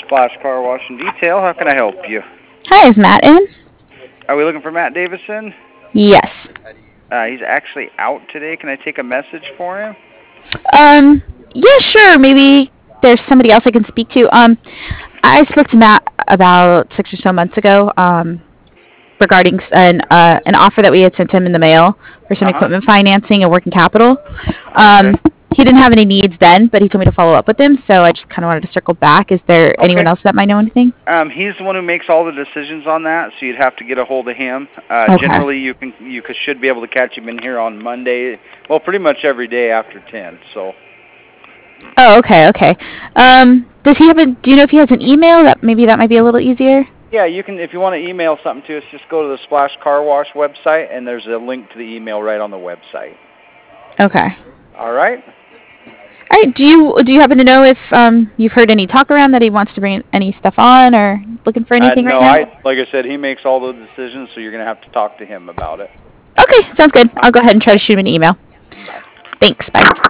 Splash Car Wash and Detail. How can I help you? Hi, is Matt in? Are we looking for Matt Davison? Yes. He's actually out today. Can I take a message for him? Yeah, sure. Maybe there's somebody else I can speak to. I spoke to Matt about 6 or so months ago, regarding an offer that we had sent him in the mail for some equipment financing and working capital. Okay. He didn't have any needs then, but he told me to follow up with him, so I just kind of wanted to circle back. Is there anyone else that might know anything? He's the one who makes all the decisions on that, so you'd have to get a hold of him. Okay. Generally, you should be able to catch him in here on Monday. Well, pretty much every day after 10. So. Oh, okay. Does he have do you know if he has an email? That might be a little easier. Yeah, you can. If you want to email something to us, just go to the Splash Car Wash website, and there's a link to the email right on the website. Okay. All right. All right. Do you happen to know if you've heard any talk around that he wants to bring any stuff on or looking for anything right now? No, like I said, he makes all the decisions, so you're going to have to talk to him about it. Okay, sounds good. I'll go ahead and try to shoot him an email. Bye. Thanks. Bye.